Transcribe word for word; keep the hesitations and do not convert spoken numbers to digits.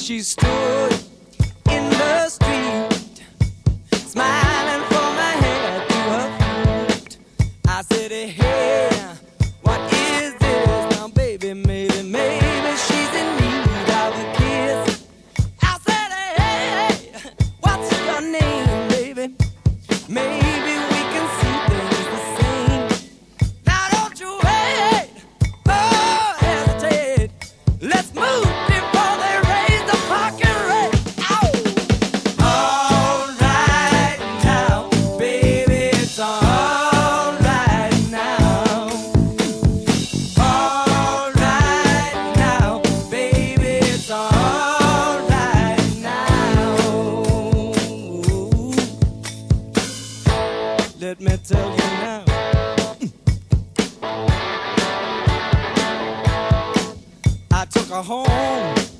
She stood in the street, smiling from her head to her feet. I said, hey, what is this now, baby? Maybe, maybe she's in need of a kiss. I said, hey, what's your name, baby? Maybe we can see things the same. Now don't you wait, oh, hesitate. Let's move before they raise the parking rate. Ow! All right now, baby, it's all right now. All right now, baby, it's all right now. Let me tell you now. I took her home